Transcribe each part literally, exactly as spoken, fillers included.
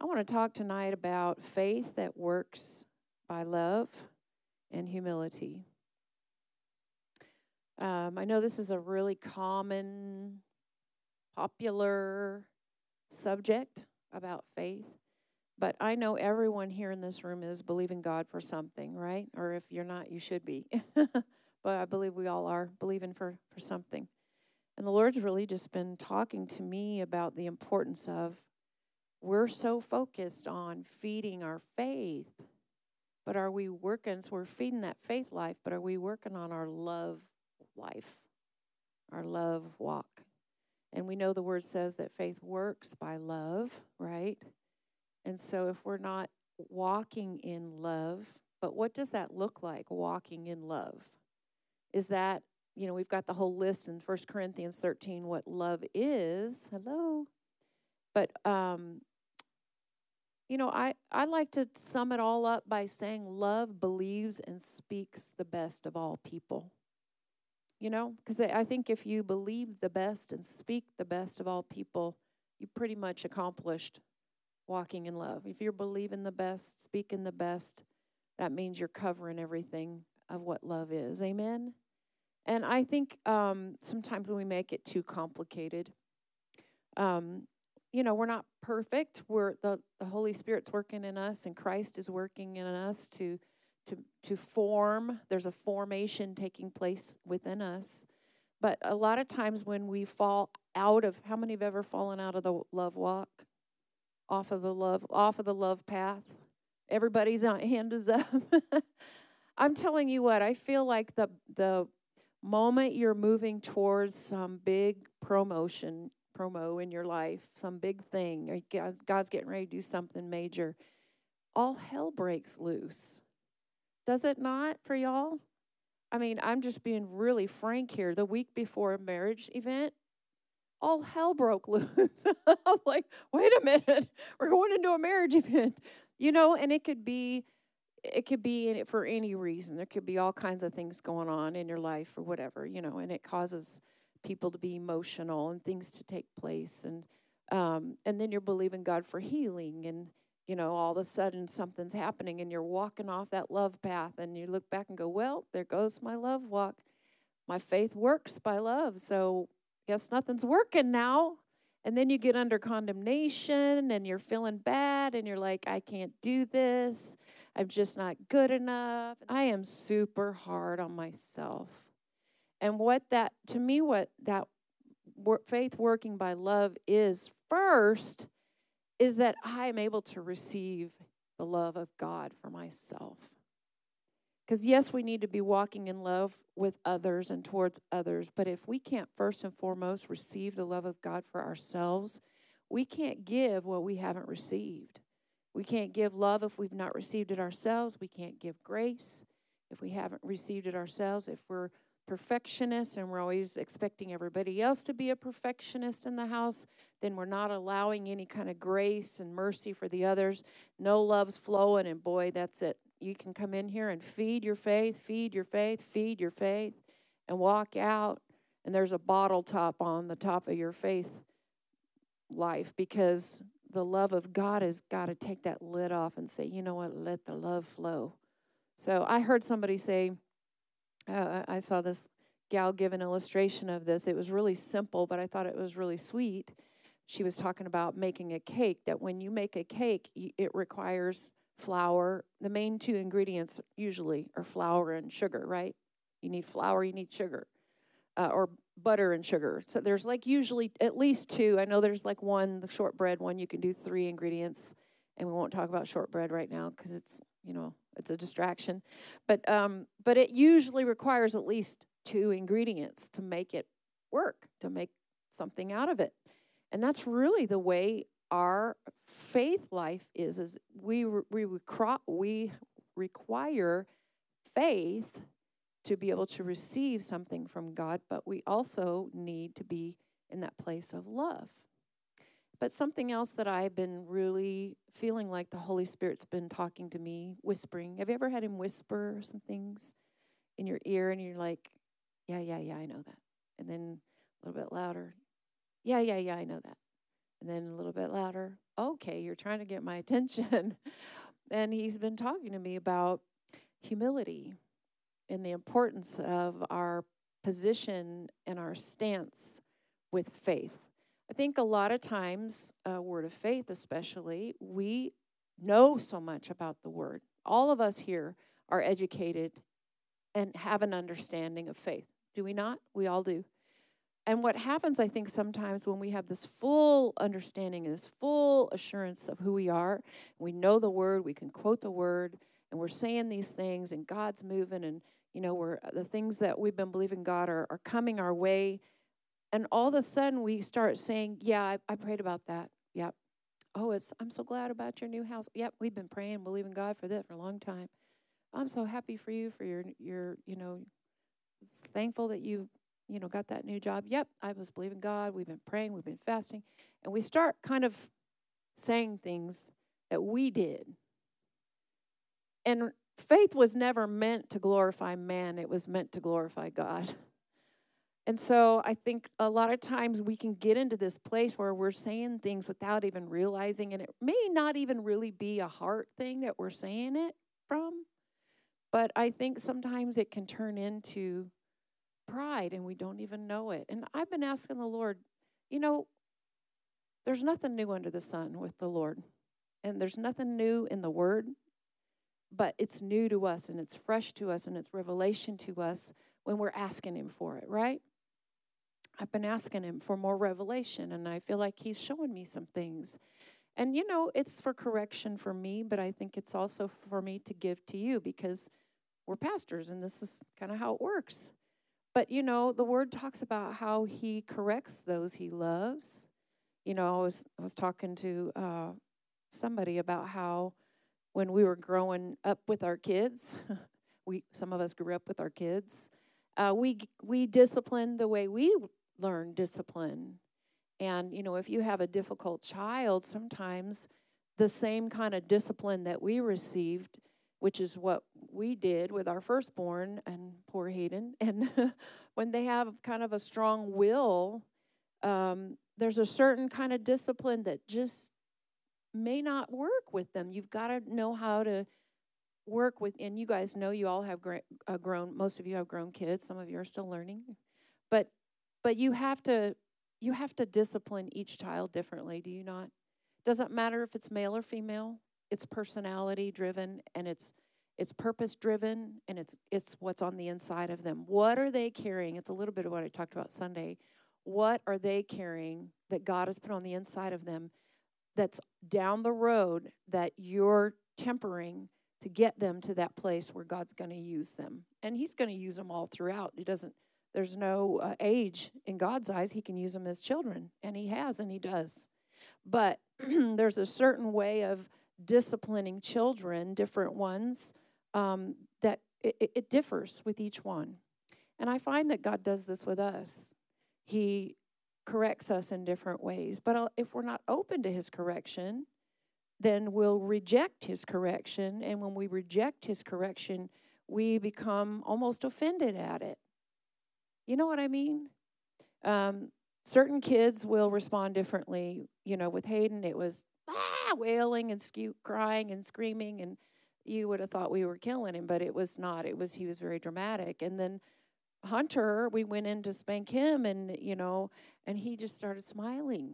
I want to talk tonight about faith that works by love and humility. Um, I know this is a really common, popular subject about faith, but I know everyone here in this room is believing God for something, right? Or if you're not, you should be. But I believe we all are believing for, for something. And the Lord's really just been talking to me about the importance of we're so focused on feeding our faith, but are we working? So we're feeding that faith life, but are we working on our love life, our love walk? And we know the word says that faith works by love, right? And so if we're not walking in love, but what does that look like, walking in love? Is that, you know, we've got the whole list in First Corinthians thirteen, what love is. Hello. But, um, you know, I, I like to sum it all up by saying love believes and speaks the best of all people. You know, because I I think if you believe the best and speak the best of all people, you pretty much accomplished walking in love. If you're believing the best, speaking the best, that means you're covering everything of what love is. Amen? And I think um, sometimes when we make it too complicated, um, you know, we're not perfect. We're the, the Holy Spirit's working in us, and Christ is working in us to to to form. There's a formation taking place within us. But a lot of times when we fall out of, how many have ever fallen out of the love walk, off of the love, off of the love path? Everybody's hand is up. I'm telling you what, I feel like the the moment you're moving towards some big promotion, promo in your life, some big thing, or God's, God's getting ready to do something major, all hell breaks loose. Does it not for y'all? I mean, I'm just being really frank here. The week before a marriage event, all hell broke loose. I was like, wait a minute, we're going into a marriage event. You know, and it could be it could be in it for any reason. There could be all kinds of things going on in your life or whatever, you know, and it causes people to be emotional and things to take place. And um, and then you're believing God for healing, and, you know, all of a sudden something's happening and you're walking off that love path and you look back and go, well, there goes my love walk. My faith works by love, so guess nothing's working now. And then you get under condemnation and you're feeling bad and you're like, I can't do this. I'm just not good enough. I am super hard on myself. And what that, to me, what that wor- faith working by love is first, is that I am able to receive the love of God for myself. Because, yes, we need to be walking in love with others and towards others. But if we can't first and foremost receive the love of God for ourselves, we can't give what we haven't received. We can't give love if we've not received it ourselves. We can't give grace if we haven't received it ourselves. If we're perfectionists and we're always expecting everybody else to be a perfectionist in the house, then we're not allowing any kind of grace and mercy for the others. No love's flowing, and boy, that's it. You can come in here and feed your faith, feed your faith, feed your faith, and walk out, and there's a bottle top on the top of your faith life, because the love of God has got to take that lid off and say, you know what, let the love flow. So I heard somebody say, uh, I saw this gal give an illustration of this. It was really simple, but I thought it was really sweet. She was talking about making a cake, that when you make a cake, it requires flour. The main two ingredients usually are flour and sugar, right? You need flour, you need sugar, uh, or butter and sugar. So there's like usually at least two. I know there's like one, the shortbread one, you can do three ingredients, and we won't talk about shortbread right now because it's, you know, it's a distraction. But um, but it usually requires at least two ingredients to make it work, to make something out of it. And that's really the way our faith life is, is we, we, we require faith to be able to receive something from God, but we also need to be in that place of love. But something else that I've been really feeling like the Holy Spirit's been talking to me, whispering. Have you ever had him whisper some things in your ear and you're like, yeah, yeah, yeah, I know that. And then a little bit louder. Yeah, yeah, yeah, I know that. And then a little bit louder. okay, you're trying to get my attention. And he's been talking to me about humility and the importance of our position and our stance with faith. I think a lot of times, uh, word of faith especially, we know so much about the word. All of us here are educated and have an understanding of faith. Do we not? We all do. And what happens, I think, sometimes when we have this full understanding, this full assurance of who we are, we know the word, we can quote the word, and we're saying these things, and God's moving, and you know, we're the things that we've been believing God are, are coming our way. And all of a sudden we start saying, yeah, I, I prayed about that. Yep. Oh, it's I'm so glad about your new house. Yep, we've been praying, believing God for that for a long time. I'm so happy for you for your your, you know, thankful that you, you know, got that new job. Yep, I was believing God. We've been praying, we've been fasting. And we start kind of saying things that we did. And faith was never meant to glorify man. It was meant to glorify God. And so I think a lot of times we can get into this place where we're saying things without even realizing, and it may not even really be a heart thing that we're saying it from. But I think sometimes it can turn into pride and we don't even know it. And I've been asking the Lord, you know, there's nothing new under the sun with the Lord. And there's nothing new in the word, but it's new to us and it's fresh to us and it's revelation to us when we're asking him for it, right? I've been asking him for more revelation, and I feel like he's showing me some things. And, you know, it's for correction for me, but I think it's also for me to give to you because we're pastors, and this is kind of how it works. But, you know, the word talks about how he corrects those he loves. You know, I was, I was talking to uh, somebody about how when we were growing up with our kids, we some of us grew up with our kids, uh, we we disciplined the way we learn discipline. And, you know, if you have a difficult child, sometimes the same kind of discipline that we received, which is what we did with our firstborn and poor Hayden, and when they have kind of a strong will, um, there's a certain kind of discipline that just may not work with them. You've got to know how to work with, and you guys know you all have gra- uh, grown, most of you have grown kids, some of you are still learning, but but you have to you have to discipline each child differently, do you not? Doesn't matter if it's male or female, it's personality driven and it's it's purpose driven, and it's it's what's on the inside of them. What are they carrying? It's a little bit of what I talked about Sunday. What are they carrying that God has put on the inside of them that's down the road that you're tempering to get them to that place where God's going to use them? And he's going to use them all throughout. It doesn't, there's no uh, age in God's eyes. He can use them as children, and he has, and he does. But there's a certain way of disciplining children, different ones, um, that it, it differs with each one. And I find that God does this with us. He corrects us in different ways. But if we're not open to his correction, then we'll reject his correction. And when we reject his correction, we become almost offended at it. You know what I mean? Um, certain kids will respond differently. You know, with Hayden, it was ah, wailing and sque- crying and screaming, and you would have thought we were killing him, but it was not. It was, he was very dramatic. And then Hunter, we went in to spank him, and, you know, and he just started smiling.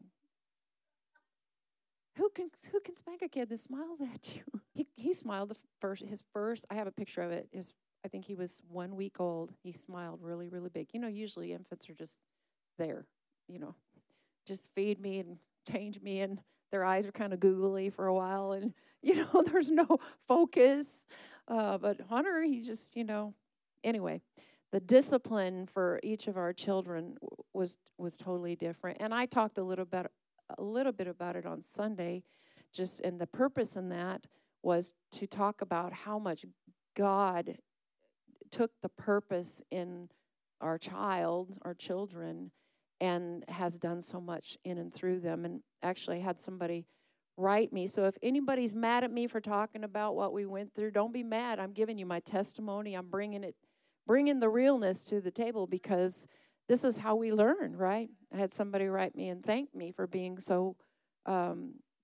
Who can who can spank a kid that smiles at you? He he smiled the first his first. I have a picture of it. His I think he was one week old. He smiled really really big. You know, usually infants are just there. You know, just feed me and change me, and their eyes are kind of googly for a while, and you know, there's no focus. Uh, but Hunter, he just you know, anyway. The discipline for each of our children was was totally different, and I talked a little bit a little bit about it on Sunday. Just and the purpose in that was to talk about how much God took the purpose in our child, our children, and has done so much in and through them. And actually, I had somebody write me. So if anybody's mad at me for talking about what we went through, don't be mad. I'm giving you my testimony. I'm bringing it. Bringing the realness to the table, because this is how we learn, right? I had somebody write me and thank me for being so um,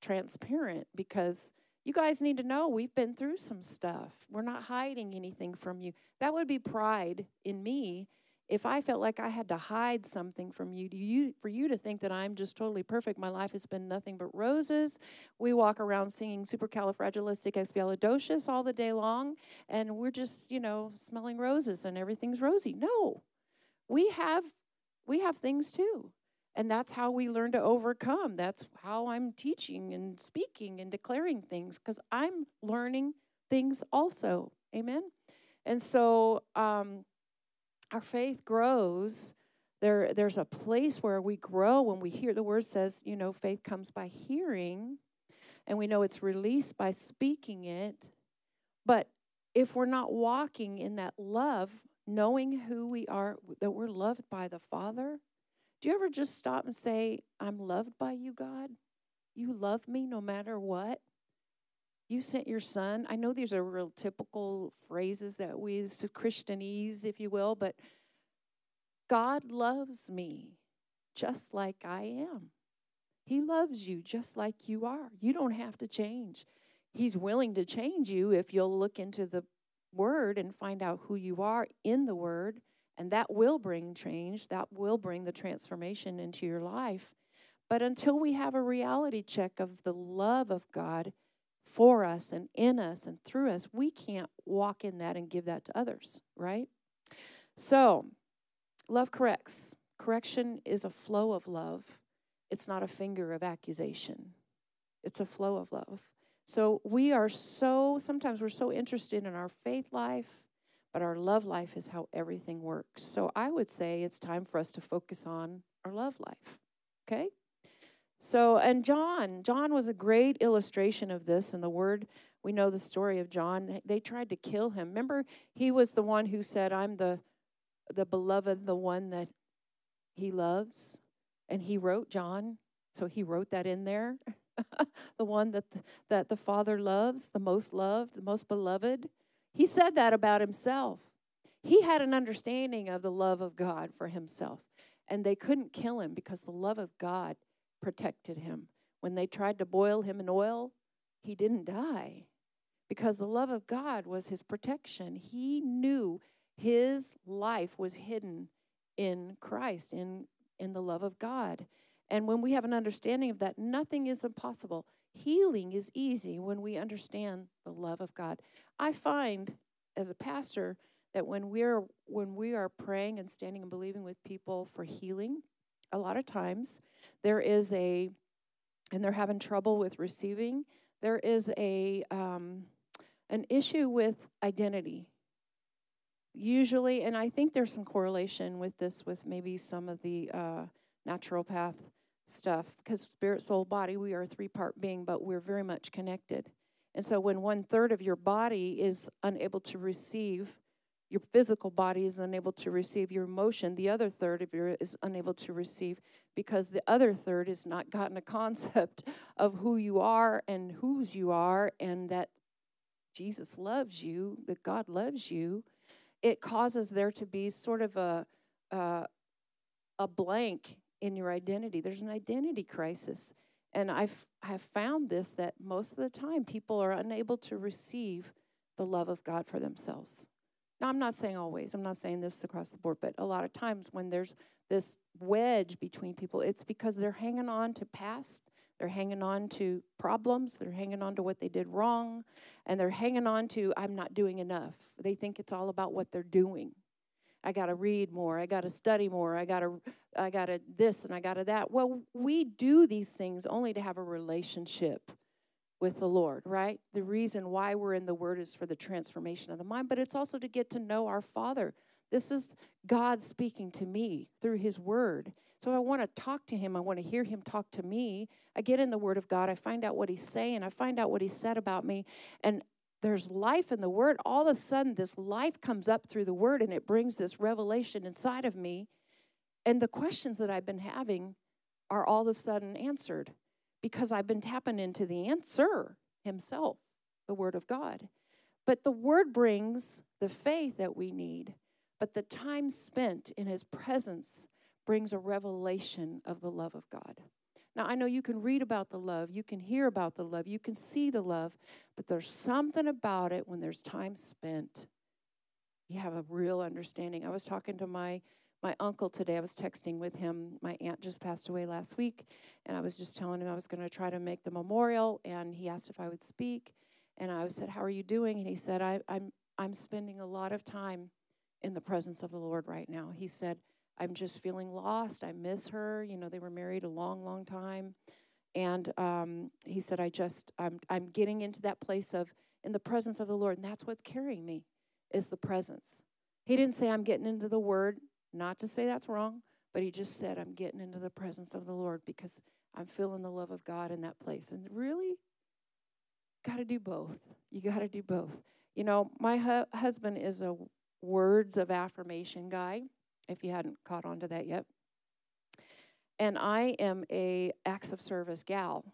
transparent because you guys need to know we've been through some stuff. We're not hiding anything from you. That would be pride in me if I felt like I had to hide something from you, to you for you to think that I'm just totally perfect. My life has been nothing but roses. We walk around singing supercalifragilisticexpialidocious all the day long, and we're just, you know, smelling roses and everything's rosy. No. We have we have things too. And that's how we learn to overcome. That's how I'm teaching and speaking and declaring things, because I'm learning things also. Amen? And so um, our faith grows. There, there's a place where we grow when we hear. The word says, you know, faith comes by hearing, and we know it's released by speaking it. But if we're not walking in that love, knowing who we are, that we're loved by the Father, do you ever just stop and say, I'm loved by you, God? You love me no matter what? You sent your son. I know these are real typical phrases that we use to Christianese, if you will, but God loves me just like I am. He loves you just like you are. You don't have to change. He's willing to change you if you'll look into the Word and find out who you are in the Word. And that will bring change. That will bring the transformation into your life. But until we have a reality check of the love of God for us and in us and through us, we can't walk in that and give that to others, right? So, love corrects. Correction is a flow of love. It's not a finger of accusation. It's a flow of love. So we are so, sometimes we're so interested in our faith life, but our love life is how everything works. So I would say it's time for us to focus on our love life, okay? So, and John, John was a great illustration of this in the Word. We know the story of John. They tried to kill him. Remember, he was the one who said, I'm the, the beloved, the one that he loves. And he wrote John, so he wrote that in there. The one that the, that the Father loves, the most loved, the most beloved. He said that about himself. He had an understanding of the love of God for himself. And they couldn't kill him because the love of God protected him. When they tried to boil him in oil, he didn't die because the love of God was his protection. He knew his life was hidden in Christ, in, in the love of God. And when we have an understanding of that, nothing is impossible. Healing is easy when we understand the love of God. I find as a pastor that when we're when we are praying and standing and believing with people for healing, a lot of times there is a, and they're having trouble with receiving, there is a um, an issue with identity. Usually, and I think there's some correlation with this with maybe some of the uh, naturopath stuff, because spirit, soul, body, we are a three-part being, but we're very much connected. And so when one-third of your body is unable to receive, your physical body is unable to receive your emotion, the other third of your is unable to receive because the other third has not gotten a concept of who you are and whose you are and that Jesus loves you, that God loves you. It causes there to be sort of a uh, a blank in your identity. There's an identity crisis. And I've have found this, that most of the time people are unable to receive the love of God for themselves. Now, I'm not saying always. I'm not saying this across the board. But a lot of times when there's this wedge between people, it's because they're hanging on to past. They're hanging on to problems. They're hanging on to what they did wrong. And they're hanging on to, I'm not doing enough. They think it's all about what they're doing. I got to read more. I got to study more. I got to I got to this and I got to that. Well, we do these things only to have a relationship with the Lord, right? The reason why we're in the Word is for the transformation of the mind, but it's also to get to know our Father. This is God speaking to me through His Word. So I want to talk to Him. I want to hear Him talk to me. I get in the Word of God. I find out what He's saying. I find out what He said about me. And there's life in the Word. All of a sudden, this life comes up through the Word, and it brings this revelation inside of me. And the questions that I've been having are all of a sudden answered because I've been tapping into the answer Himself, the Word of God. But the Word brings the faith that we need, but the time spent in His presence brings a revelation of the love of God. Now, I know you can read about the love, you can hear about the love, you can see the love, but there's something about it when there's time spent. You have a real understanding. I was talking to my my uncle today. I was texting with him. My aunt just passed away last week, and I was just telling him I was going to try to make the memorial, and he asked if I would speak, and I said, "How are you doing?" And he said, I, I'm I'm spending a lot of time in the presence of the Lord right now. He said, "I'm just feeling lost. I miss her. You know, they were married a long, long time." And um, he said, I just, I'm, I'm getting into that place of in the presence of the Lord. And that's what's carrying me is the presence. He didn't say I'm getting into the word, not to say that's wrong, but he just said I'm getting into the presence of the Lord because I'm feeling the love of God in that place. And really, got to do both. You got to do both. You know, my hu- husband is a words of affirmation guy, if you hadn't caught on to that yet. And I am a acts of service gal.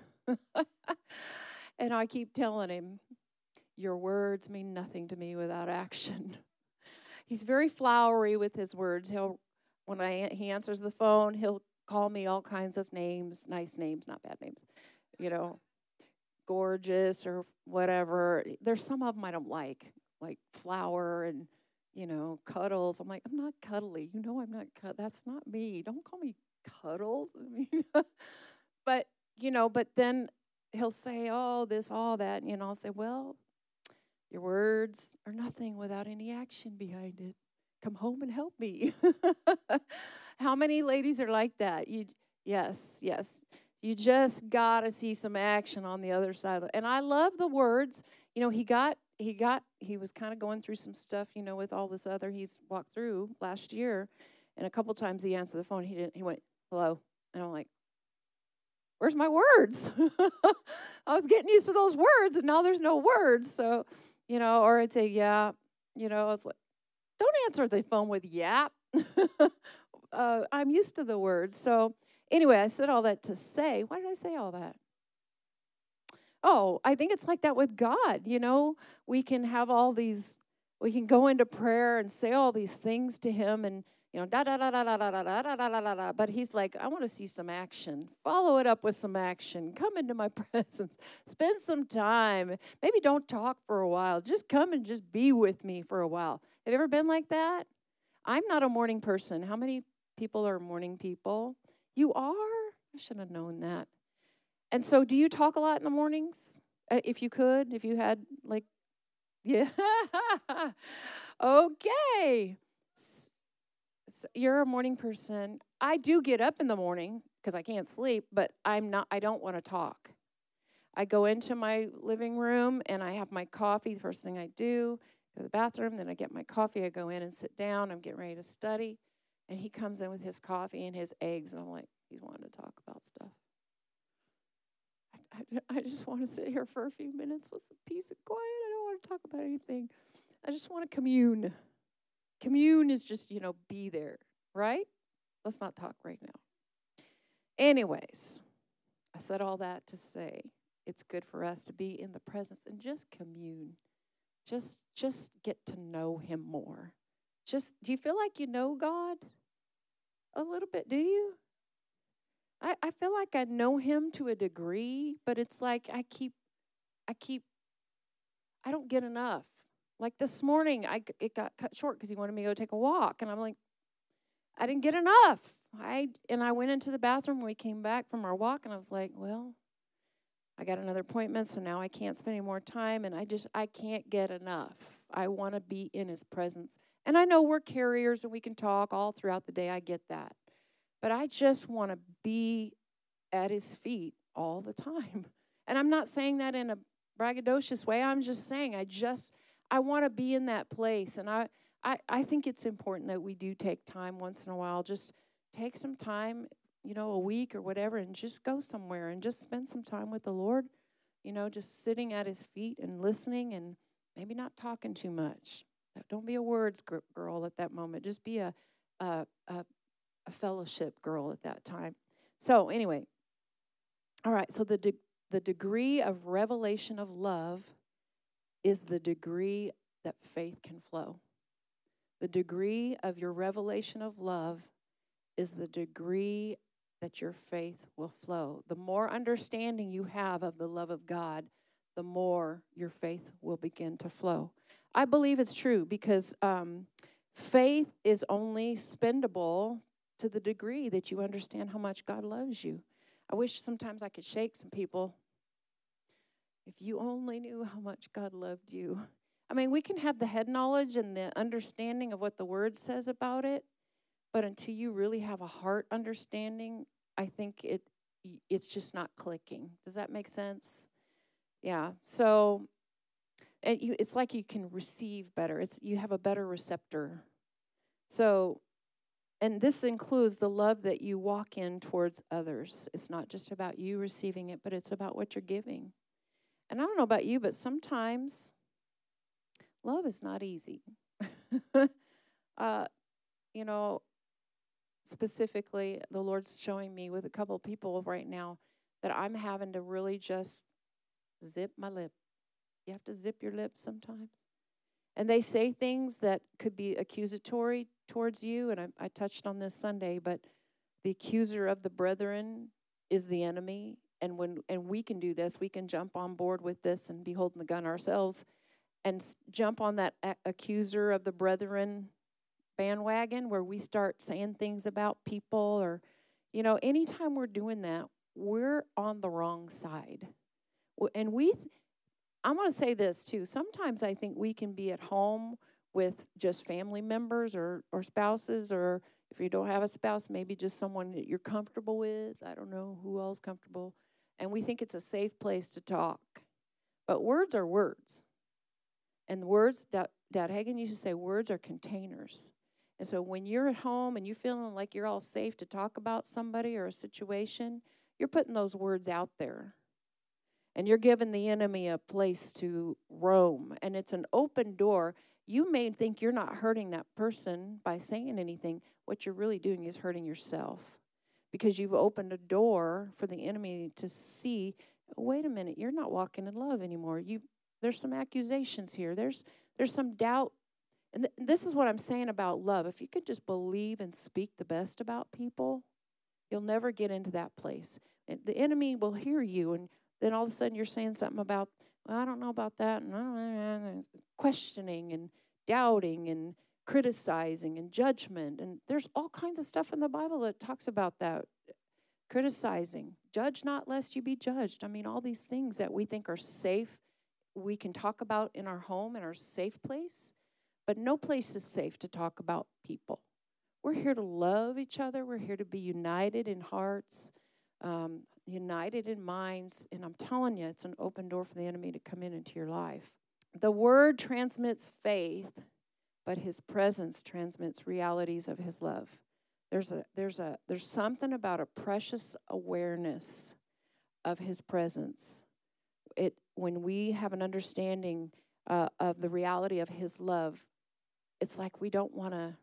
And I keep telling him, your words mean nothing to me without action. He's very flowery with his words. He'll, when I he answers the phone, he'll call me all kinds of names, nice names, not bad names, you know, gorgeous or whatever. There's some of them I don't like, like flower and, you know, cuddles. I'm like, I'm not cuddly. You know I'm not cut. That's not me. Don't call me cuddles. I mean, but, you know, but then he'll say, oh, this, all that. And, you know, I'll say, well, your words are nothing without any action behind it. Come home and help me. How many ladies are like that? You, yes, yes. You just got to see some action on the other side of it. And I love the words. You know, he got, he got, he was kind of going through some stuff, you know, with all this other he's walked through last year. And a couple times he answered the phone. He didn't, he went, hello. And I'm like, where's my words? I was getting used to those words, and now there's no words. So, you know, or I'd say, yeah, you know, I was like, don't answer the phone with yap. uh, I'm used to the words. So anyway, I said all that to say, why did I say all that? Oh, I think it's like that with God. You know, we can have all these, we can go into prayer and say all these things to him and, you know, da da da da da da da da da da da da. But he's like, I want to see some action. Follow it up with some action. Come into my presence. Spend some time. Maybe don't talk for a while. Just come and just be with me for a while. Have you ever been like that? I'm not a morning person. How many people are morning people? You are? I should have known that. And so, do you talk a lot in the mornings? Uh, if you could, if you had like, yeah. Okay. So you're a morning person. I do get up in the morning because I can't sleep, but I'm not, I don't want to talk. I go into my living room and I have my coffee. The first thing I do, go to the bathroom, then I get my coffee. I go in and sit down. I'm getting ready to study. And he comes in with his coffee and his eggs. And I'm like, he's wanting to talk about stuff. I, I, I just want to sit here for a few minutes with some peace and quiet. I don't want to talk about anything. I just want to commune. Commune is just, you know, be there, right? Let's not talk right now. Anyways, I said all that to say it's good for us to be in the presence and just commune. Just, just get to know him more. Just, do you feel like you know God a little bit? Do you? I, I feel like I know him to a degree, but it's like I keep, I keep, I don't get enough. Like this morning, I it got cut short because he wanted me to go take a walk, and I'm like, I didn't get enough. I and I went into the bathroom when we came back from our walk, and I was like, well, I got another appointment, so now I can't spend any more time, and I just I can't get enough. I want to be in his presence, and I know we're carriers and we can talk all throughout the day. I get that, but I just want to be at his feet all the time. And I'm not saying that in a braggadocious way. I'm just saying I just. I want to be in that place, and I, I, I think it's important that we do take time once in a while. Just take some time, you know, a week or whatever, and just go somewhere and just spend some time with the Lord, you know, just sitting at his feet and listening and maybe not talking too much. Don't be a words girl at that moment. Just be a, a, a, a fellowship girl at that time. So anyway, all right, so the de- the degree of revelation of love is the degree that faith can flow. The degree of your revelation of love is the degree that your faith will flow. The more understanding you have of the love of God, the more your faith will begin to flow. I believe it's true because um, faith is only spendable to the degree that you understand how much God loves you. I wish sometimes I could shake some people. If you only knew how much God loved you. I mean, we can have the head knowledge and the understanding of what the Word says about it, but until you really have a heart understanding, I think it it's just not clicking. Does that make sense? Yeah. So it, you, it's like you can receive better. It's you have a better receptor. So, and this includes the love that you walk in towards others. It's not just about you receiving it, but it's about what you're giving. And I don't know about you, but sometimes love is not easy. uh, you know, specifically, the Lord's showing me with a couple of people right now that I'm having to really just zip my lip. You have to zip your lip sometimes. And they say things that could be accusatory towards you, and I, I touched on this Sunday, but the accuser of the brethren is the enemy. And when and we can do this, we can jump on board with this and be holding the gun ourselves and s- jump on that a- accuser of the brethren bandwagon where we start saying things about people or, you know, anytime we're doing that, we're on the wrong side. W- And we, th- I'm going to say this too. Sometimes I think we can be at home with just family members or, or spouses, or if you don't have a spouse, maybe just someone that you're comfortable with. I don't know who else comfortable. And we think it's a safe place to talk. But words are words. And words, Dad, Dad Hagin used to say, words are containers. And so when you're at home and you're feeling like you're all safe to talk about somebody or a situation, you're putting those words out there. And you're giving the enemy a place to roam. And it's an open door. You may think you're not hurting that person by saying anything. What you're really doing is hurting yourself. Because you've opened a door for the enemy to see, wait a minute, you're not walking in love anymore. You, there's some accusations here. There's there's some doubt. And th- this is what I'm saying about love. If you could just believe and speak the best about people, you'll never get into that place. And the enemy will hear you, and then all of a sudden you're saying something about, well, I don't know about that, and I don't know, and questioning and doubting and criticizing and judgment. And there's all kinds of stuff in the Bible that talks about that. Criticizing. Judge not lest you be judged. I mean, all these things that we think are safe, we can talk about in our home, in our safe place. But no place is safe to talk about people. We're here to love each other. We're here to be united in hearts, um, united in minds. And I'm telling you, it's an open door for the enemy to come in into your life. The word transmits faith, but his presence transmits realities of his love. There's a there's a there's something about a precious awareness of his presence. It when we have an understanding uh, of the reality of his love, it's like we don't want to.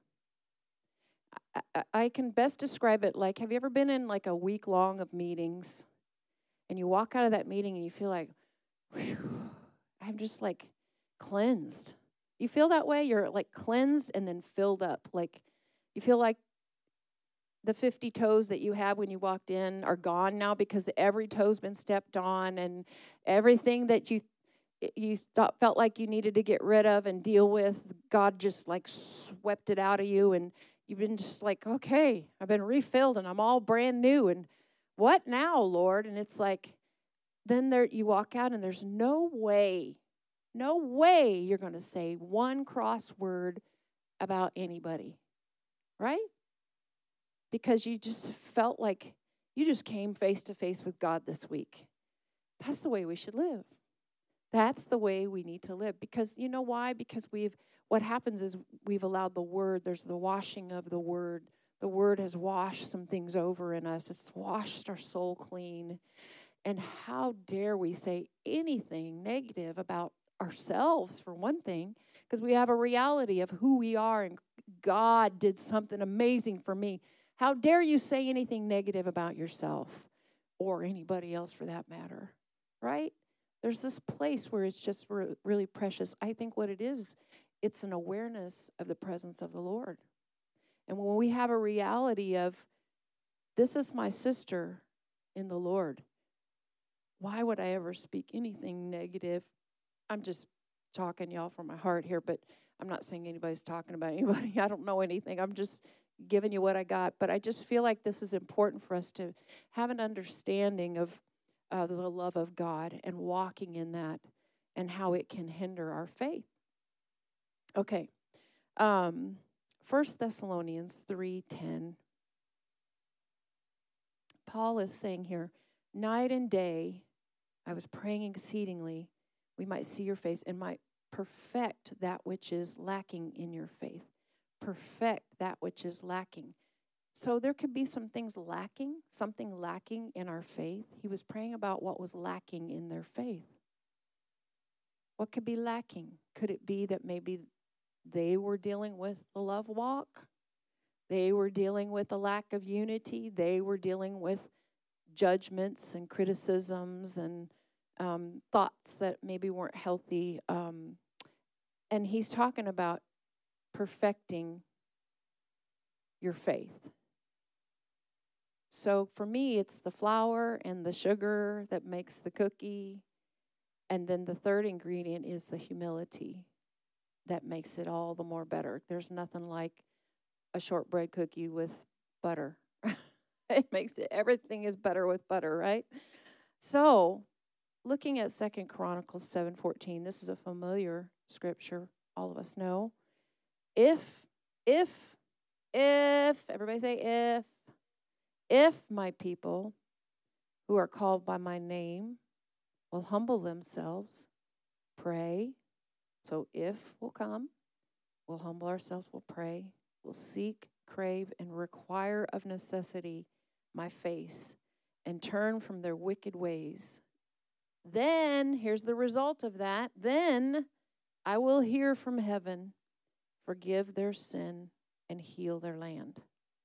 I, I, I can best describe it like, have you ever been in like a week long of meetings, and you walk out of that meeting and you feel like, whew, I'm just like cleansed. You feel that way? You're like cleansed and then filled up. Like you feel like the fifty toes that you had when you walked in are gone now because every toe's been stepped on, and everything that you you thought felt like you needed to get rid of and deal with, God just like swept it out of you, and you've been just like, okay, I've been refilled and I'm all brand new, and what now, Lord? And it's like, then there you walk out and there's no way, no way you're going to say one cross word about anybody, right? Because you just felt like you just came face to face with God this week. That's the way we should live. That's the way we need to live. Because you know why? Because we've, what happens is we've allowed the word, there's the washing of the word. The word has washed some things over in us. It's washed our soul clean. And how dare we say anything negative about ourselves, for one thing, because we have a reality of who we are, and God did something amazing for me. How dare you say anything negative about yourself or anybody else for that matter, right? There's this place where it's just re- really precious. I think what it is, it's an awareness of the presence of the Lord. And when we have a reality of This is my sister in the Lord. Why would I ever speak anything negative? I'm just talking, y'all, from my heart here, but I'm not saying anybody's talking about anybody. I don't know anything. I'm just giving you what I got. But I just feel like this is important for us to have an understanding of uh, the love of God and walking in that and how it can hinder our faith. Okay. Um, First Thessalonians three ten. Paul is saying here, night and day, I was praying exceedingly, we might see your face and might perfect that which is lacking in your faith. Perfect that which is lacking. So there could be some things lacking, something lacking in our faith. He was praying about what was lacking in their faith. What could be lacking? Could it be that maybe they were dealing with the love walk? They were dealing with a lack of unity. They were dealing with judgments and criticisms and um, thoughts that maybe weren't healthy. Um, and he's talking about perfecting your faith. So for me, it's the flour and the sugar that makes the cookie. And then the third ingredient is the humility that makes it all the more better. There's nothing like a shortbread cookie with butter. It makes it, everything is better with butter, right? So, looking at Second Chronicles seven fourteen, this is a familiar scripture all of us know. If, if, if, everybody say if, if my people who are called by my name will humble themselves, pray. So if will come, we'll humble ourselves, we'll pray, we'll seek, crave, and require of necessity my face and turn from their wicked ways. Then, here's the result of that, then I will hear from heaven, forgive their sin, and heal their land.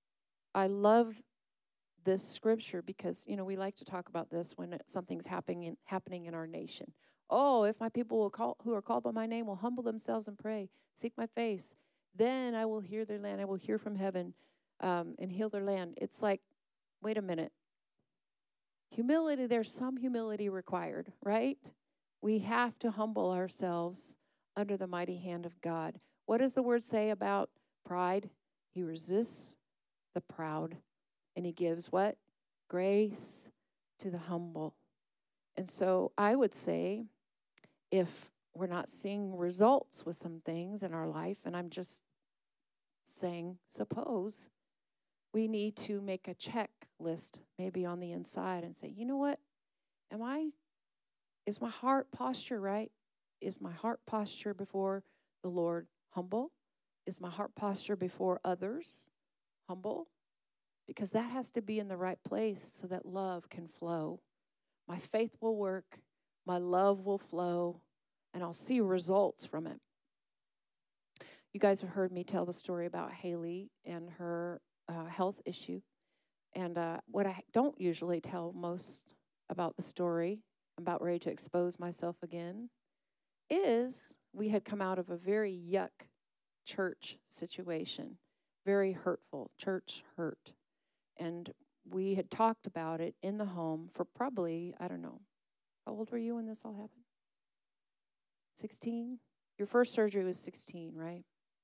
I love this scripture because, you know, we like to talk about this when something's happening in, happening in our nation. Oh, if my people will call, who are called by my name will humble themselves and pray, seek my face, then I will hear their land. I will hear from heaven um, and heal their land. It's like, wait a minute. Humility, there's some humility required, right? We have to humble ourselves under the mighty hand of God. What does the word say about pride? He resists the proud, and he gives what? Grace to the humble. And so I would say, if we're not seeing results with some things in our life, and I'm just saying, suppose, we need to make a checklist maybe on the inside and say, you know what? Am I, is my heart posture right? Is my heart posture before the Lord humble? Is my heart posture before others humble? Because that has to be in the right place so that love can flow. My faith will work, my love will flow, and I'll see results from it. You guys have heard me tell the story about Haley and her uh, health issue. And uh, what I don't usually tell most about the story, I'm about ready to expose myself again, is we had come out of a very yuck church situation, very hurtful, church hurt. And we had talked about it in the home for probably, I don't know, how old were you when this all happened? sixteen? Your first surgery was sixteen, right?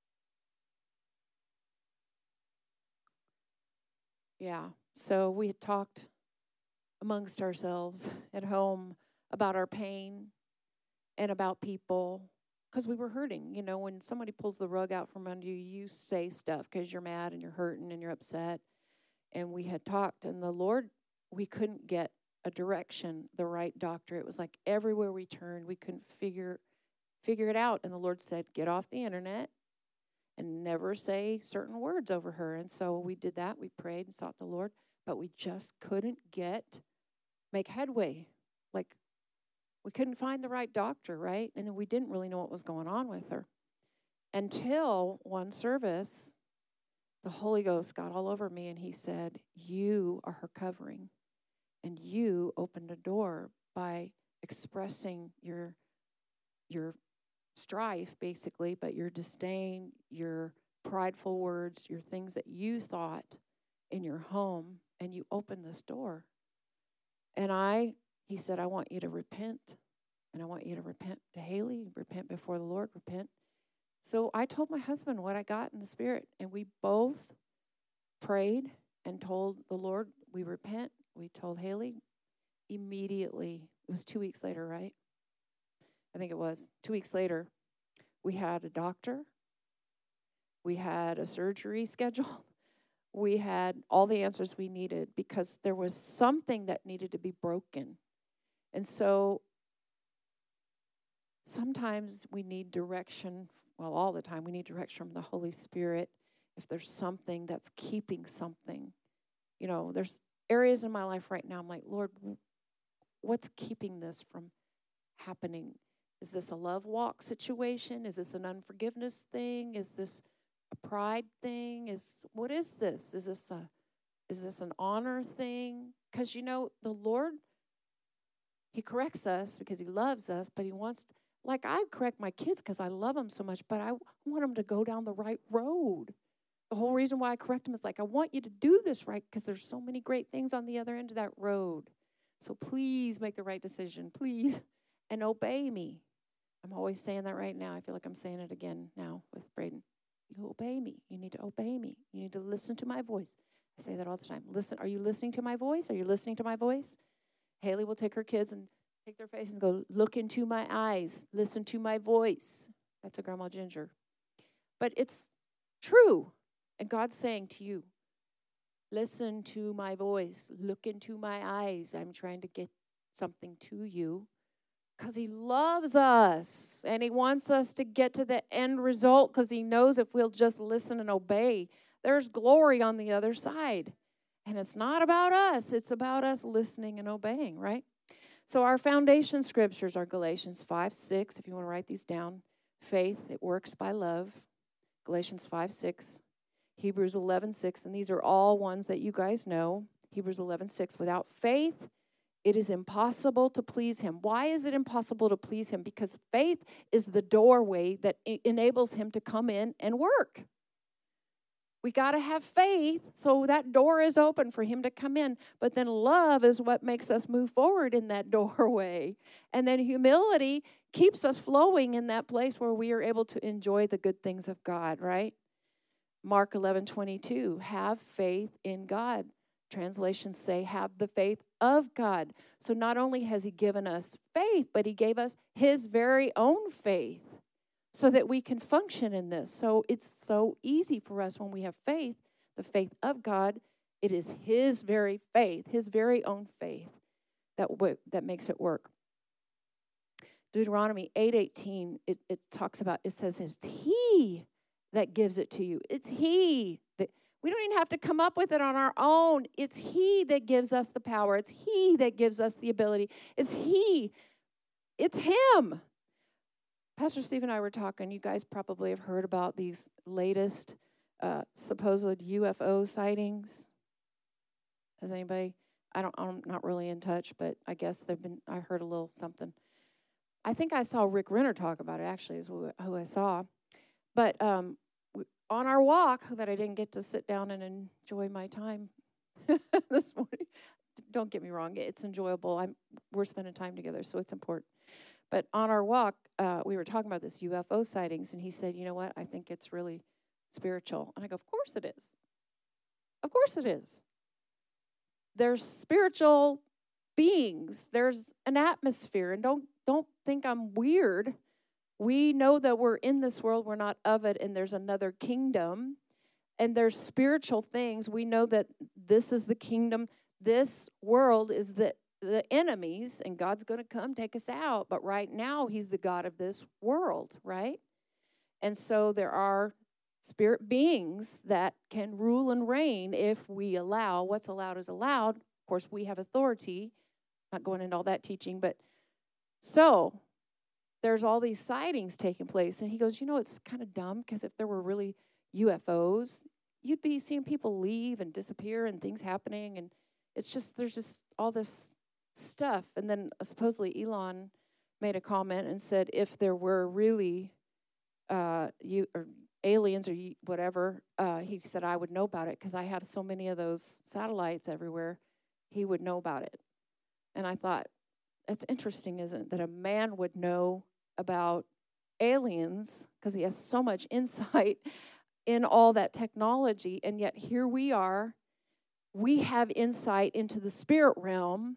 Yeah. So we had talked amongst ourselves at home about our pain and about people because we were hurting. You know, when somebody pulls the rug out from under you, you say stuff because you're mad and you're hurting and you're upset. And we had talked, and the Lord, we couldn't get a direction, the right doctor. It was like everywhere we turned, we couldn't figure figure it out. And the Lord said, get off the internet and never say certain words over her. And so we did that. We prayed and sought the Lord, but we just couldn't get, make headway. Like, we couldn't find the right doctor, right? And then we didn't really know what was going on with her. Until one service, the Holy Ghost got all over me, and he said, you are her covering, and you opened a door by expressing your your strife, basically, but your disdain, your prideful words, your things that you thought in your home and you opened this door. And I, he said, I want you to repent. And I want you to repent to Haley, repent before the Lord, repent. So I told my husband what I got in the Spirit, and we both prayed and told the Lord, we repent. We told Haley immediately. It was two weeks later, right? I think it was. Two weeks later, we had a doctor. We had a surgery scheduled. We had all the answers we needed because there was something that needed to be broken. And so sometimes we need direction. Well, all the time we need direction from the Holy Spirit if there's something that's keeping something. You know, there's areas in my life right now, I'm like, Lord, what's keeping this from happening? Is this a love walk situation? Is this an unforgiveness thing? Is this a pride thing? Is what is this? Is this a is this an honor thing? Because you know, the Lord, he corrects us because he loves us, but he wants, like I correct my kids because I love them so much, but I want them to go down the right road. The whole reason why I correct them is like, I want you to do this right because there's so many great things on the other end of that road. So please make the right decision, please, and obey me. I'm always saying that right now. I feel like I'm saying it again now with Braden. You obey me. You need to obey me. You need to listen to my voice. I say that all the time. Listen. Are you listening to my voice? Are you listening to my voice? Haley will take her kids and take their face and go, look into my eyes. Listen to my voice. That's a Grandma Ginger. But it's true. And God's saying to you, listen to my voice. Look into my eyes. I'm trying to get something to you. Because he loves us, and he wants us to get to the end result because he knows if we'll just listen and obey, there's glory on the other side. And it's not about us. It's about us listening and obeying, right? So our foundation scriptures are Galatians five six, if you want to write these down. Faith, it works by love. Galatians five six. Hebrews eleven six, and these are all ones that you guys know. Hebrews eleven six, without faith, it is impossible to please him. Why is it impossible to please him? Because faith is the doorway that enables him to come in and work. We got to have faith so that door is open for him to come in. But then love is what makes us move forward in that doorway. And then humility keeps us flowing in that place where we are able to enjoy the good things of God, right? Mark eleven twenty-two, have faith in God. Translations say, have the faith of God. So not only has he given us faith, but he gave us his very own faith so that we can function in this. So it's so easy for us when we have faith, the faith of God. It is his very faith, his very own faith that w- that makes it work. Deuteronomy eight eighteen, it, it talks about, it says it's he that gives it to you. It's he that, we don't even have to come up with it on our own. It's he that gives us the power. It's he that gives us the ability. It's he. It's him. Pastor Steve and I were talking. You guys probably have heard about these latest uh, supposed U F O sightings. Has anybody? I don't. I'm not really in touch, but I guess they've been. I heard a little something. I think I saw Rick Renner talk about it. Actually, is who, who I saw. But um, on our walk, that I didn't get to sit down and enjoy my time this morning. Don't get me wrong; it's enjoyable. I'm. We're spending time together, so it's important. But on our walk, uh, we were talking about this U F O sightings, and he said, you know what, I think it's really spiritual. And I go, of course it is. Of course it is. There's spiritual beings. There's an atmosphere. And don't don't think I'm weird. We know that we're in this world. We're not of it, and there's another kingdom. And there's spiritual things. We know that this is the kingdom. This world is the the enemies, and God's going to come take us out. But right now, he's the God of this world, right? And so there are spirit beings that can rule and reign if we allow. What's allowed is allowed. Of course, we have authority. Not going into all that teaching, but so there's all these sightings taking place. And he goes, you know, it's kind of dumb because if there were really U F Os, you'd be seeing people leave and disappear and things happening. And it's just, there's just all this stuff. And then uh, supposedly Elon made a comment and said if there were really uh, you or aliens or y- whatever, uh, he said I would know about it because I have so many of those satellites everywhere. He would know about it. And I thought, it's interesting, isn't it, that a man would know about aliens because he has so much insight in all that technology. And yet here we are. We have insight into the spirit realm.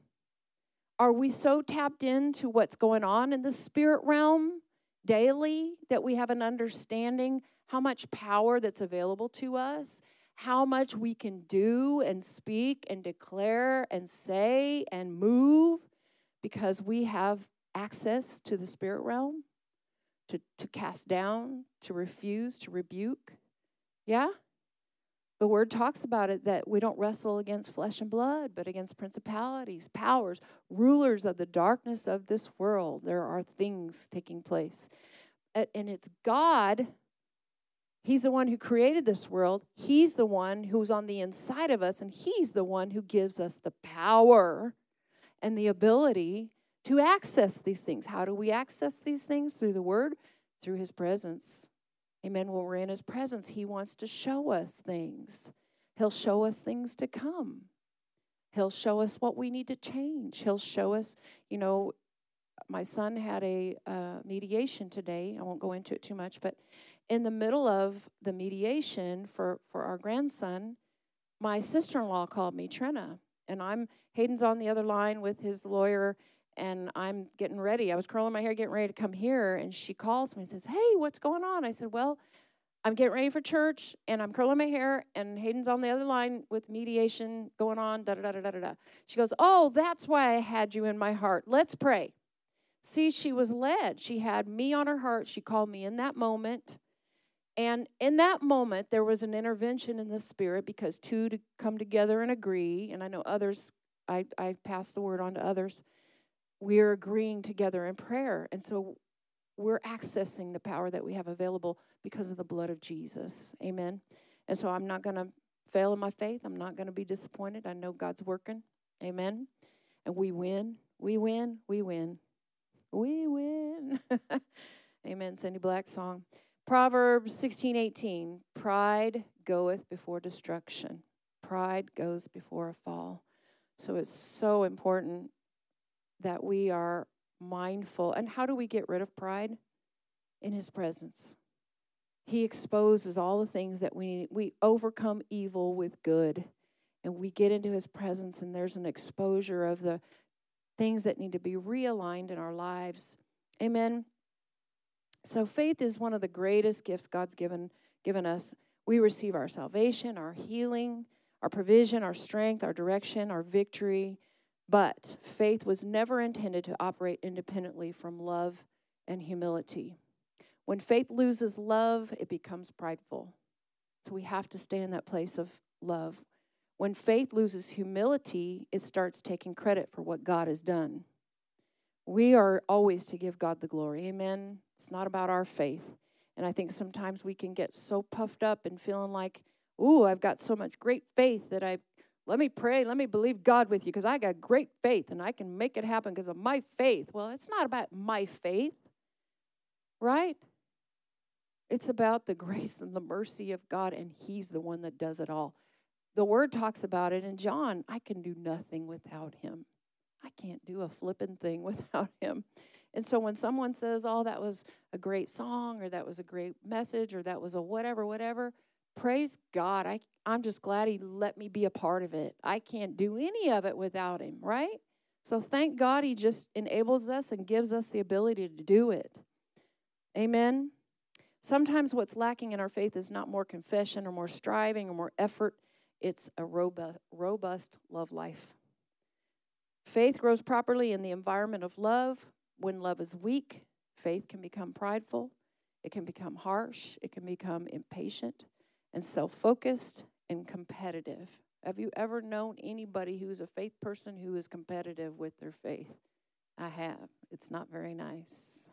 Are we so tapped into what's going on in the spirit realm daily that we have an understanding how much power that's available to us, how much we can do and speak and declare and say and move because we have access to the spirit realm to, to cast down, to refuse, to rebuke? Yeah? The word talks about it that we don't wrestle against flesh and blood, but against principalities, powers, rulers of the darkness of this world. There are things taking place. And it's God. He's the one who created this world. He's the one who's on the inside of us, and he's the one who gives us the power and the ability to access these things. How do we access these things? Through the word, through his presence. Amen. When we're in his presence, he wants to show us things. He'll show us things to come. He'll show us what we need to change. He'll show us, you know, my son had a uh, mediation today. I won't go into it too much, but in the middle of the mediation for, for our grandson, my sister-in-law called me, Trina, and I'm, Hayden's on the other line with his lawyer, and I'm getting ready. I was curling my hair, getting ready to come here, and she calls me and says, hey, what's going on? I said, well, I'm getting ready for church, and I'm curling my hair, and Hayden's on the other line with mediation going on, da-da-da-da-da-da. She goes, oh, that's why I had you in my heart. Let's pray. See, she was led. She had me on her heart. She called me in that moment. And in that moment, there was an intervention in the spirit because two to come together and agree, and I know others, I, I pass the word on to others, we're agreeing together in prayer. And so we're accessing the power that we have available because of the blood of Jesus. Amen. And so I'm not going to fail in my faith. I'm not going to be disappointed. I know God's working. Amen. And we win. We win. We win. We win. Amen. Cindy Black song. Proverbs sixteen eighteen. Pride goeth before destruction. Pride goes before a fall. So it's so important that we are mindful. And how do we get rid of pride? In his presence. He exposes all the things that we need. We overcome evil with good. And we get into his presence, and there's an exposure of the things that need to be realigned in our lives. Amen. So faith is one of the greatest gifts God's given given us. We receive our salvation, our healing, our provision, our strength, our direction, our victory. But faith was never intended to operate independently from love and humility. When faith loses love, it becomes prideful. So we have to stay in that place of love. When faith loses humility, it starts taking credit for what God has done. We are always to give God the glory. Amen. It's not about our faith. And I think sometimes we can get so puffed up and feeling like, ooh, I've got so much great faith that I, let me pray, let me believe God with you because I got great faith and I can make it happen because of my faith. Well, it's not about my faith, right? It's about the grace and the mercy of God, and he's the one that does it all. The word talks about it in John. I can do nothing without him. I can't do a flippin' thing without him. And so when someone says, oh, that was a great song, or that was a great message, or that was a whatever, whatever, praise God. I, I'm just glad he let me be a part of it. I can't do any of it without him, right? So thank God he just enables us and gives us the ability to do it. Amen. Sometimes what's lacking in our faith is not more confession or more striving or more effort. It's a robust, robust love life. Faith grows properly in the environment of love. When love is weak, faith can become prideful. It can become harsh. It can become impatient and self-focused and competitive. Have you ever known anybody who's a faith person who is competitive with their faith? I have. It's not very nice.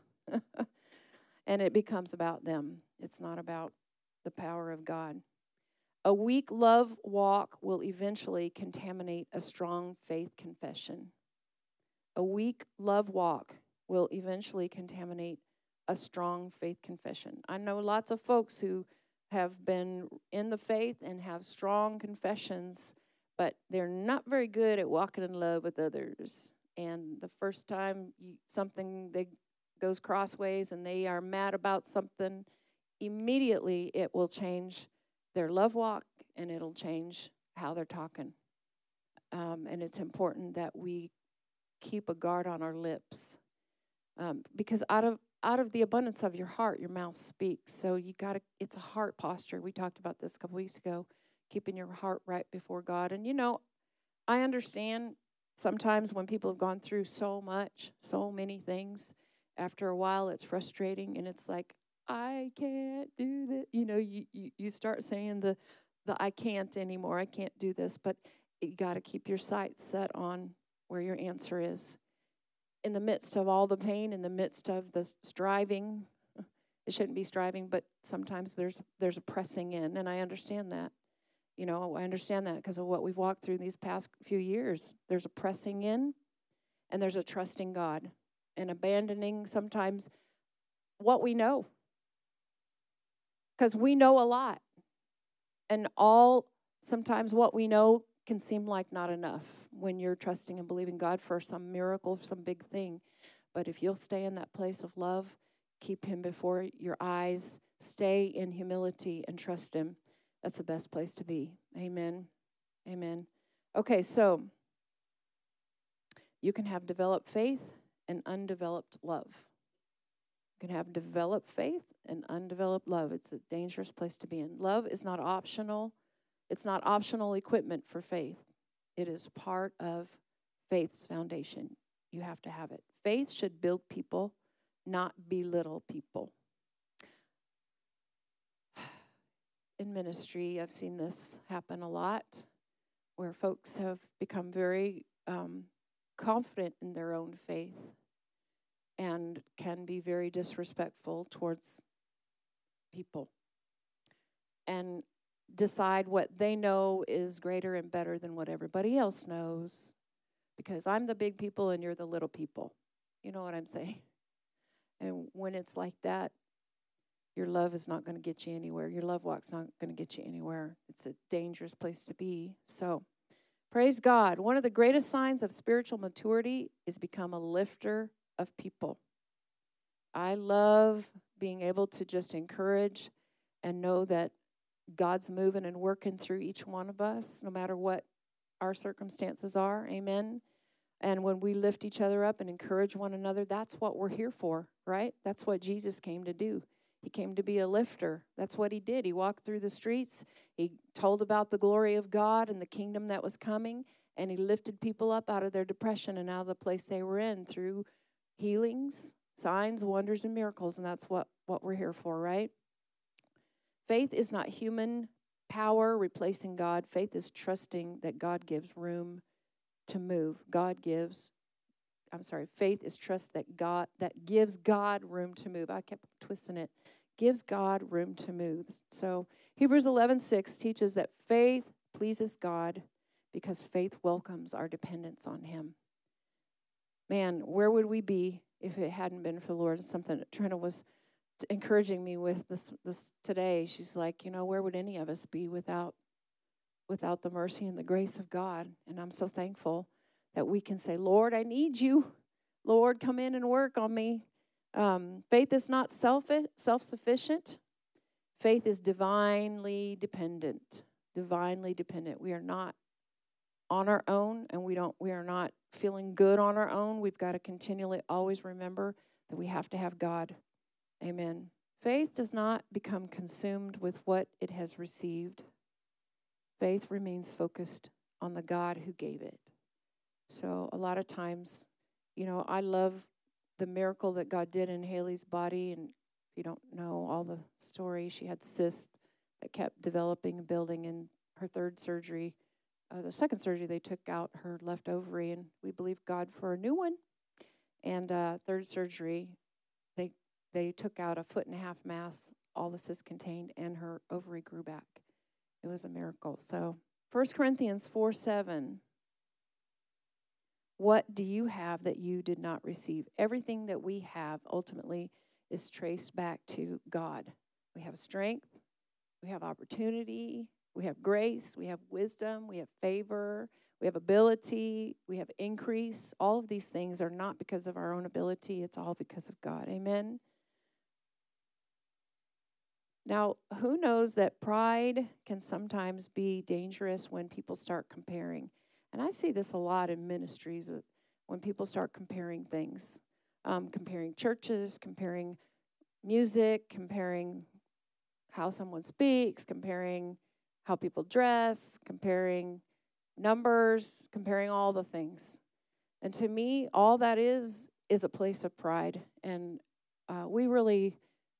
And it becomes about them. It's not about the power of God. A weak love walk will eventually contaminate a strong faith confession. A weak love walk will eventually contaminate a strong faith confession. I know lots of folks who have been in the faith and have strong confessions, but they're not very good at walking in love with others. And the first time you, something they goes crossways and they are mad about something, immediately it will change their love walk and it'll change how they're talking. Um, and it's important that we keep a guard on our lips, um, because out of out of the abundance of your heart, your mouth speaks. So you got to. It's a heart posture. We talked about this a couple weeks ago, keeping your heart right before God. And you know, I understand sometimes when people have gone through so much, so many things, after a while it's frustrating and it's like, I can't do this. You know, you, you, you start saying the, the I can't anymore. I can't do this. But you got to keep your sights set on where your answer is. In the midst of all the pain, in the midst of the striving, it shouldn't be striving, but sometimes there's there's a pressing in, and I understand that. You know, I understand that because of what we've walked through these past few years. There's a pressing in, and there's a trusting God, and abandoning sometimes what we know. Because we know a lot, and all, sometimes what we know can seem like not enough when you're trusting and believing God for some miracle, some big thing. But if you'll stay in that place of love, keep him before your eyes, stay in humility and trust him, that's the best place to be. Amen. Amen. Okay, so you can have developed faith and undeveloped love. You can have developed faith and undeveloped love. It's a dangerous place to be in. Love is not optional. It's not optional equipment for faith. It is part of faith's foundation. You have to have it. Faith should build people, not belittle people. In ministry, I've seen this happen a lot, where folks have become very um, confident in their own faith and can be very disrespectful towards people and decide what they know is greater and better than what everybody else knows, because I'm the big people and you're the little people. You know what I'm saying? And when it's like that, your love is not going to get you anywhere. Your love walk's not going to get you anywhere. It's a dangerous place to be. So, praise God. One of the greatest signs of spiritual maturity is become a lifter of people. I love being able to just encourage and know that God's moving and working through each one of us, no matter what our circumstances are. Amen. And when we lift each other up and encourage one another, that's what we're here for, right? That's what Jesus came to do. He came to be a lifter. That's what he did. He walked through the streets. He told about the glory of God and the kingdom that was coming, and he lifted people up out of their depression and out of the place they were in through healings, signs, wonders, and miracles, and that's what, what we're here for, right? Faith is not human power replacing God. Faith is trusting that God gives room to move. God gives, I'm sorry, faith is trust that God, that gives God room to move. I kept twisting it. Gives God room to move. So Hebrews eleven six teaches that faith pleases God because faith welcomes our dependence on him. Man, where would we be if it hadn't been for the Lord? It's something that Trina was encouraging me with this this today. She's like, you know, where would any of us be without without the mercy and the grace of God? And I'm so thankful that we can say, Lord, I need you. Lord, come in and work on me. Um, faith is not self self-sufficient. Faith is divinely dependent. Divinely dependent. We are not on our own, and we don't. We are not feeling good on our own. We've got to continually always remember that we have to have God. Amen. Faith does not become consumed with what it has received. Faith remains focused on the God who gave it. So a lot of times, you know, I love the miracle that God did in Haley's body. And if you don't know all the story, she had cysts that kept developing and building. In her third surgery, uh, the second surgery, they took out her left ovary, and we believe God for a new one. And uh, third surgery, they they took out a foot and a half mass, all the cysts contained, and her ovary grew back. It was a miracle. So First Corinthians four seven. What do you have that you did not receive? Everything that we have ultimately is traced back to God. We have strength. we have opportunity, we have grace, we have wisdom, we have favor, we have ability, we have increase. All of these things are not because of our own ability. It's all because of God. Amen. Now, who knows that pride can sometimes be dangerous when people start comparing? And I see this a lot in ministries, uh, when people start comparing things, um, comparing churches, comparing music, comparing how someone speaks, comparing how people dress, comparing numbers, comparing all the things. And to me, all that is is a place of pride. And uh, we really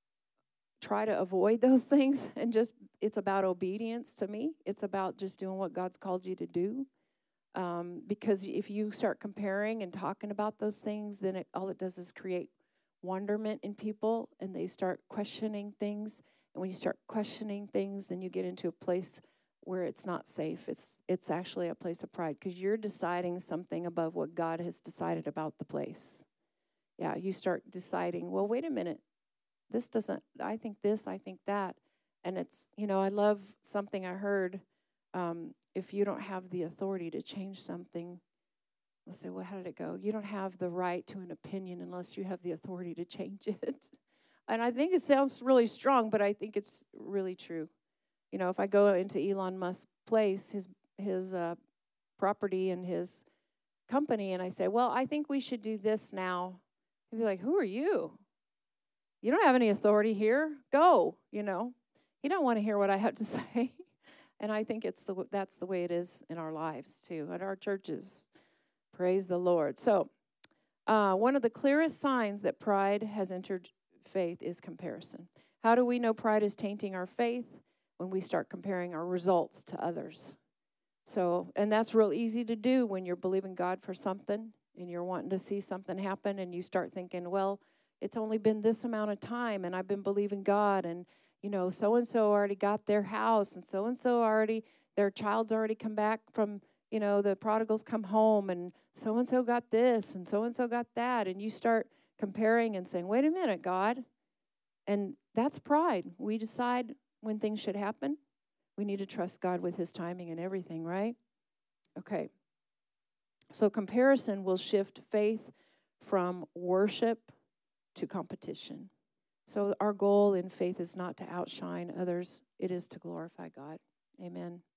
try to avoid those things, and just, it's about obedience to me. It's about just doing what God's called you to do. Um, because if you start comparing and talking about those things, then it, all it does is create wonderment in people, and they start questioning things. And when you start questioning things, then you get into a place where it's not safe. It's it's actually a place of pride, because you're deciding something above what God has decided about the place. Yeah, you start deciding, well, wait a minute. This doesn't, I think this, I think that. And it's, you know, I love something I heard. Um, if you don't have the authority to change something, let's say, well, how did it go? You don't have the right to an opinion unless you have the authority to change it. And I think it sounds really strong, but I think it's really true. You know, if I go into Elon Musk's place, his his uh, property and his company, and I say, well, I think we should do this now, he'd be like, who are you? You don't have any authority here. Go, you know. He don't want to hear what I have to say. And I think it's the that's the way it is in our lives too, at our churches. Praise the Lord. So, uh, one of the clearest signs that pride has entered faith is comparison. How do we know pride is tainting our faith? When we start comparing our results to others. So, and that's real easy to do when you're believing God for something and you're wanting to see something happen, and you start thinking, well, it's only been this amount of time and I've been believing God, and, you know, so-and-so already got their house, and so-and-so already, their child's already come back from, you know, the prodigals come home, and so-and-so got this and so-and-so got that. And you start comparing and saying, wait a minute, God. And that's pride. We decide when things should happen. We need to trust God with his timing and everything, right? Okay. So comparison will shift faith from worship to competition. So our goal in faith is not to outshine others. It is to glorify God. Amen.